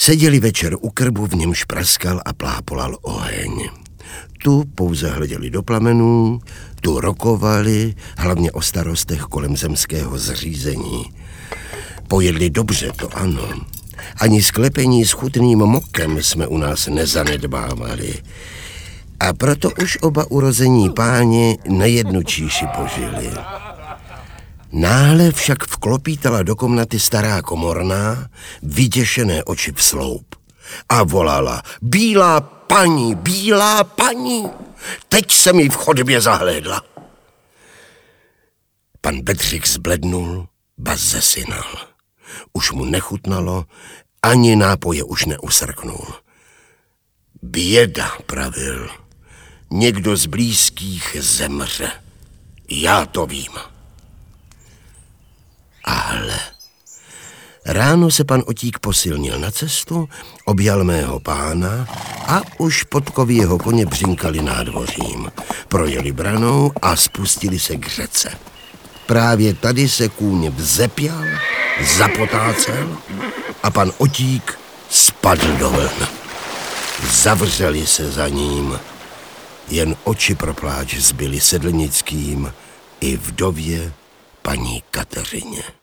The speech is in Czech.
Seděli večer u krbu, v němž praskal a plápolal oheň. Tu pouze hleděli do plamenů, tu rokovali, hlavně o starostech kolem zemského zřízení. Pojedli dobře, to ano. Ani sklepení s chutným mokem jsme u nás nezanedbávali. A proto už oba urození páni nejednu číši požili. Náhle však vklopítala do komnaty stará komorná, vyděšené oči v sloup a volala: Bílá paní, teď se mi v chodbě zahlédla. Pan Bedřich zblednul, ba zesinal. Už mu nechutnalo, ani nápoje už neusrknul. Běda, pravil. Někdo z blízkých zemře. Já to vím. Ale ráno se pan Otík posilnil na cestu, objal mého pána a už podkovy jeho koně břinkali nádvořím. Projeli branou a spustili se k řece. Právě tady se kůň vzepěl, zapotácel a pan Otík spadl do vln. Zavřeli se za ním, jen oči pro pláč zbyly Sedlnickým i vdově paní Kateřině.